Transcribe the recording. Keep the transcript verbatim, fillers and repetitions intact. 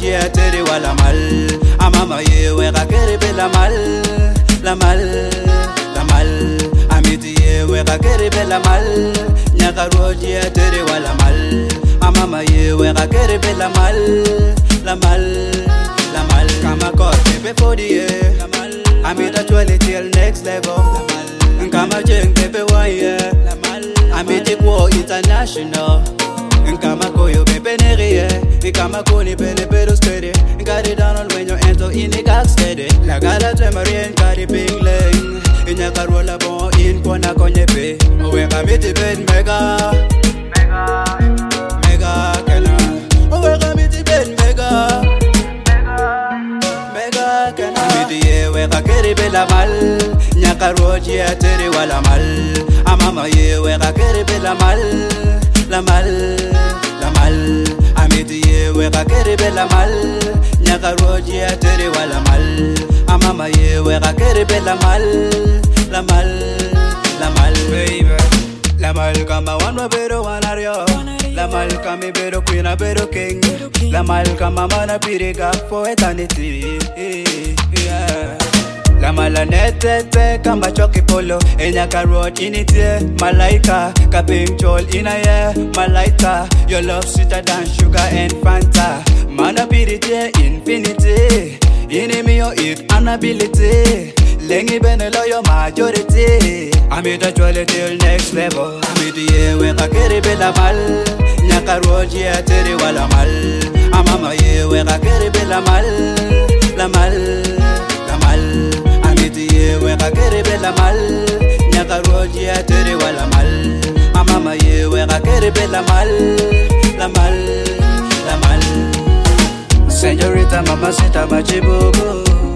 roji atere wala mal. Amama ye wega kere be la mal, la mal, la mal. Amiti ye wega kere be la mal. Nyaka roji atere wala mal. Amama ye wega kere be la mal, la mal, la mal. Kama kote be fodi ye, la mal. Amita chwele till next level, la mal. Kama jeng bebe wanye, la mal. Amiti kwa international. Nkama koyo bebe nerie, nkama koni bene bedo steady. Got it down on when you enter in the gag steady. La gala temarien kari ping leng. Inyaka rola bon in kona konye pe. Owe kamiti ben mega, mega, mega kena. Owe kamiti ben mega, mega, mega kena. Amiti ye weka keri be la mal. Nyaka roji atere wala mal. Amama ye weka keri be la mal. La mal, la mal. Amiti ye weka kere be la mal. Nyaka roji atere wala mal. Amama ye weka kere be la mal. La mal, la mal. Baby, la mal kama wanwa bero wanario. La mal kama bero queen a bero king. La mal kama mana piriga for eternity. Yeah. La mala netete kama choki polo. Enyaka road initie malaika. Kaping chol inaye malaika. Your love sweeter than sugar and Fanta. Mana pirite infinity. Inimi yo it inability. Lengi benelo your majority. Amita chole till next level. Amiti ye weka kere be la mal. Nyaka road ye atere wala mal. Amama ye weka kere be la mal. La mal, la mal. Ye weka kere be la mal. Nyaka roji atere wala mal. Amama ye weka kere be la mal. La mal, la mal. Señorita mamacita machibubu.